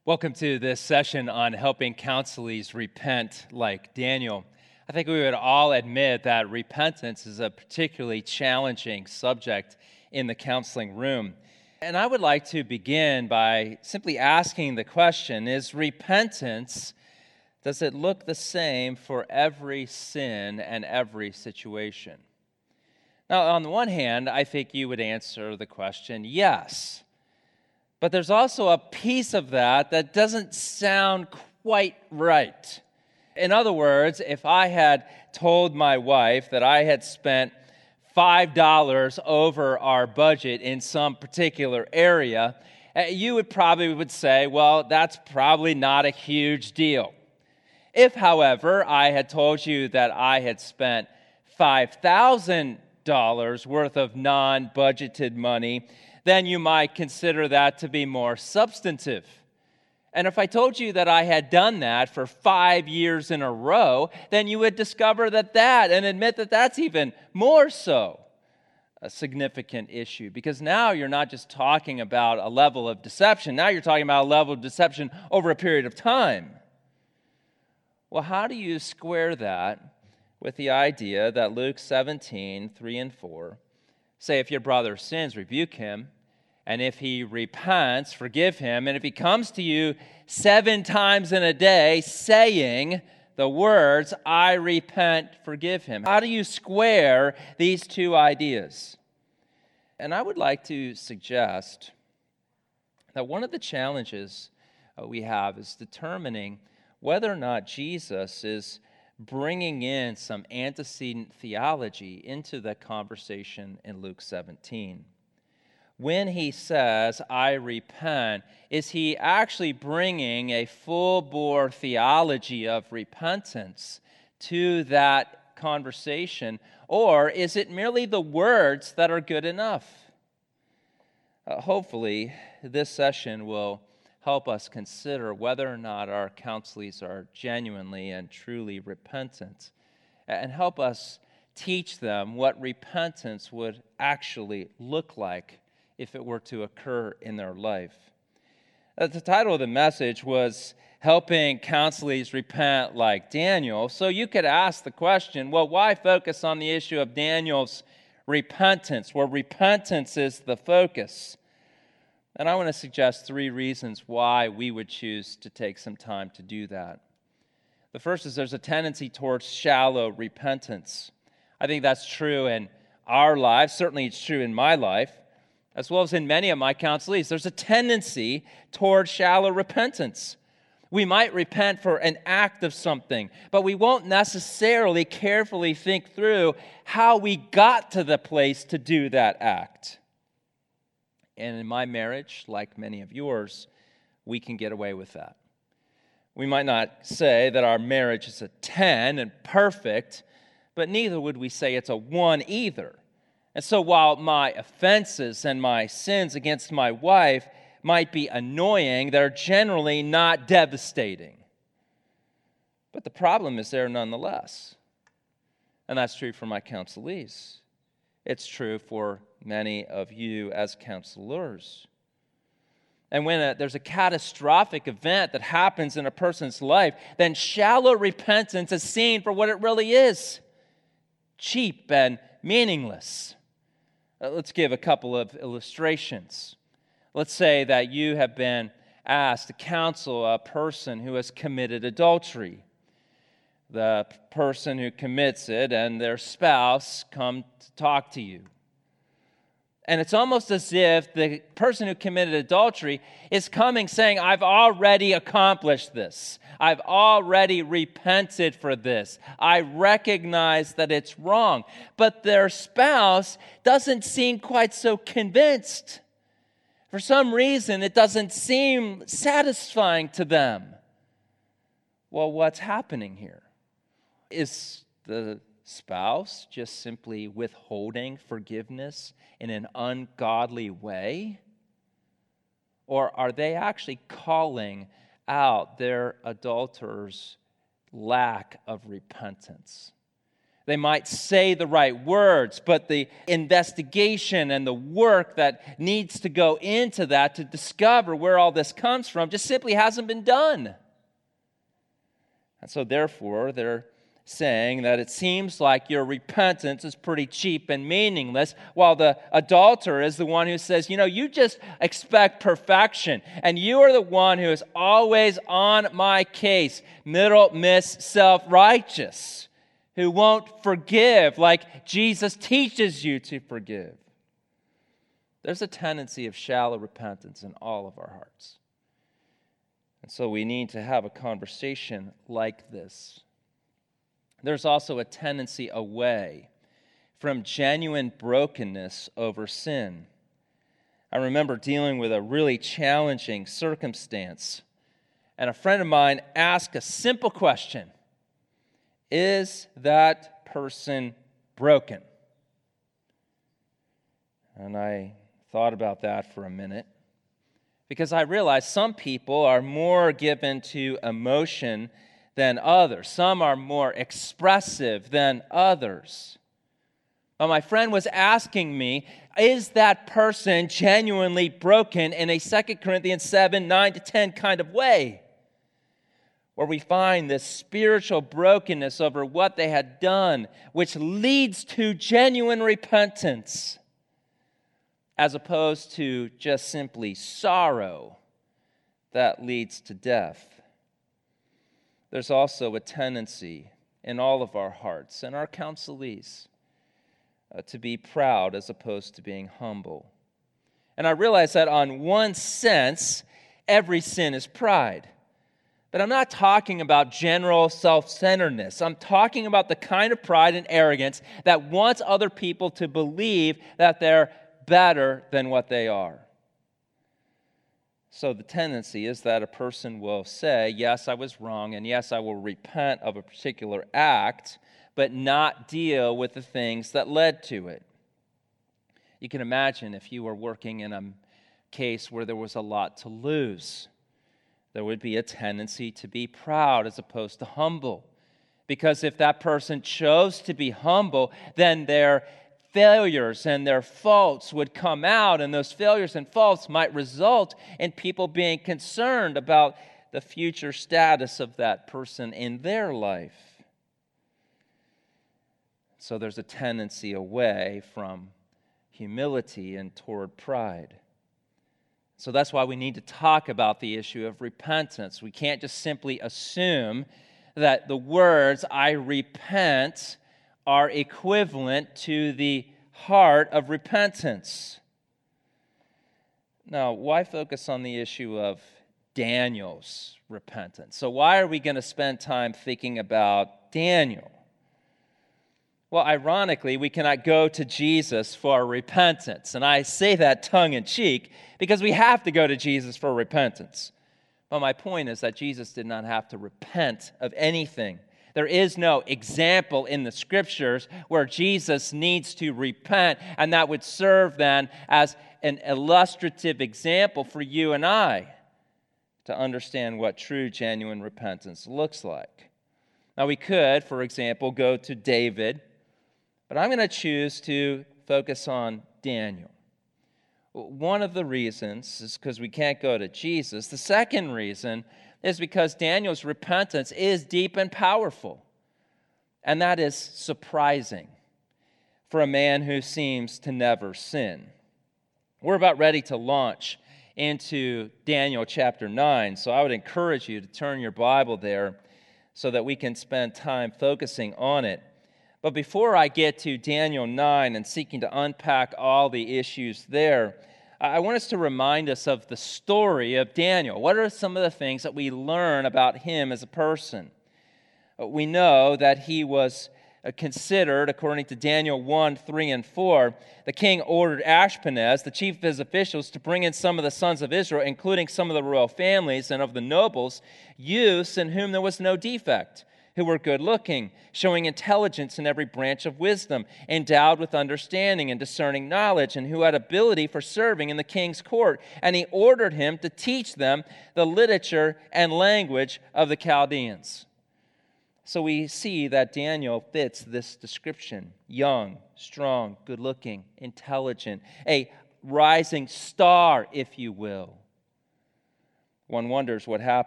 Welcome to this session on helping counselees repent like Daniel. I think we would all admit that repentance is a particularly challenging subject in the counseling room. And I would like to begin by simply asking the question, does it look the same for every sin and every situation? Now, on the one hand, I think you would answer the question, yes. But there's also a piece of that doesn't sound quite right. In other words, if I had told my wife that I had spent $5 over our budget in some particular area, you would say, well, that's probably not a huge deal. If, however, I had told you that I had spent $5,000 worth of non-budgeted money, then you might consider that to be more substantive. And if I told you that I had done that for 5 years in a row, then you would discover that and admit that that's even more so a significant issue. Because now you're not just talking about a level of deception, now you're talking about a level of deception over a period of time. Well, how do you square that with the idea that Luke 17, 3 and 4, say if your brother sins, rebuke him, and if he repents, forgive him. And if he comes to you 7 times in a day saying the words, I repent, forgive him. How do you square these two ideas? And I would like to suggest that one of the challenges we have is determining whether or not Jesus is bringing in some antecedent theology into the conversation in Luke 17. When he says, I repent, is he actually bringing a full-bore theology of repentance to that conversation, or is it merely the words that are good enough? Hopefully, this session will help us consider whether or not our counselees are genuinely and truly repentant, and help us teach them what repentance would actually look like if it were to occur in their life. The title of the message was Helping Counselees Repent Like Daniel. So you could ask the question, well, why focus on the issue of Daniel's repentance, where repentance is the focus? And I want to suggest 3 reasons why we would choose to take some time to do that. The first is there's a tendency towards shallow repentance. I think that's true in our lives. Certainly it's true in my life, as well as in many of my counselees. There's a tendency toward shallow repentance. We might repent for an act of something, but we won't necessarily carefully think through how we got to the place to do that act. And in my marriage, like many of yours, we can get away with that. We might not say that our marriage is a 10 and perfect, but neither would we say it's a 1 either. And so while my offenses and my sins against my wife might be annoying, they're generally not devastating. But the problem is there nonetheless. And that's true for my counselees. It's true for many of you as counselors. And when there's a catastrophic event that happens in a person's life, then shallow repentance is seen for what it really is: cheap and meaningless. Let's give a couple of illustrations. Let's say that you have been asked to counsel a person who has committed adultery. The person who commits it and their spouse come to talk to you. And it's almost as if the person who committed adultery is coming saying, I've already accomplished this. I've already repented for this. I recognize that it's wrong. But their spouse doesn't seem quite so convinced. For some reason, it doesn't seem satisfying to them. Well, what's happening here? Is the spouse just simply withholding forgiveness in an ungodly way? Or are they actually calling out their adulterer's lack of repentance? They might say the right words, but the investigation and the work that needs to go into that to discover where all this comes from just simply hasn't been done. And so therefore, they're saying that it seems like your repentance is pretty cheap and meaningless, while the adulterer is the one who says, you just expect perfection, and you are the one who is always on my case, middle miss self-righteous, who won't forgive like Jesus teaches you to forgive. There's a tendency of shallow repentance in all of our hearts. And so we need to have a conversation like this. There's also a tendency away from genuine brokenness over sin. I remember dealing with a really challenging circumstance, and a friend of mine asked a simple question: is that person broken? And I thought about that for a minute, because I realized some people are more given to emotion than others. Some are more expressive than others. But my friend was asking me, is that person genuinely broken in a 2 Corinthians 7, 9 to 10 kind of way, where we find this spiritual brokenness over what they had done, which leads to genuine repentance, as opposed to just simply sorrow that leads to death. There's also a tendency in all of our hearts and our counselees to be proud as opposed to being humble. And I realize that on one sense, every sin is pride. But I'm not talking about general self-centeredness. I'm talking about the kind of pride and arrogance that wants other people to believe that they're better than what they are. So the tendency is that a person will say, yes, I was wrong, and yes, I will repent of a particular act, but not deal with the things that led to it. You can imagine if you were working in a case where there was a lot to lose, there would be a tendency to be proud as opposed to humble. Because if that person chose to be humble, then their failures and their faults would come out, and those failures and faults might result in people being concerned about the future status of that person in their life. So there's a tendency away from humility and toward pride. So that's why we need to talk about the issue of repentance. We can't just simply assume that the words, I repent, are equivalent to the heart of repentance. Now, why focus on the issue of Daniel's repentance? So why are we going to spend time thinking about Daniel? Well, ironically, we cannot go to Jesus for repentance. And I say that tongue-in-cheek because we have to go to Jesus for repentance. But my point is that Jesus did not have to repent of anything. There is no example in the Scriptures where Jesus needs to repent, and that would serve then as an illustrative example for you and I to understand what true, genuine repentance looks like. Now, we could, for example, go to David, but I'm going to choose to focus on Daniel. One of the reasons is because we can't go to Jesus. The second reason is because Daniel's repentance is deep and powerful. And that is surprising for a man who seems to never sin. We're about ready to launch into Daniel chapter 9, so I would encourage you to turn your Bible there so that we can spend time focusing on it. But before I get to Daniel 9 and seeking to unpack all the issues there, I want us to remind us of the story of Daniel. What are some of the things that we learn about him as a person? We know that he was considered, according to Daniel 1, 3, and 4, the king ordered Ashpenaz, the chief of his officials, to bring in some of the sons of Israel, including some of the royal families and of the nobles, youths in whom there was no defect, who were good-looking, showing intelligence in every branch of wisdom, endowed with understanding and discerning knowledge, and who had ability for serving in the king's court. And he ordered him to teach them the literature and language of the Chaldeans. So we see that Daniel fits this description: young, strong, good-looking, intelligent, a rising star, if you will. One wonders what happened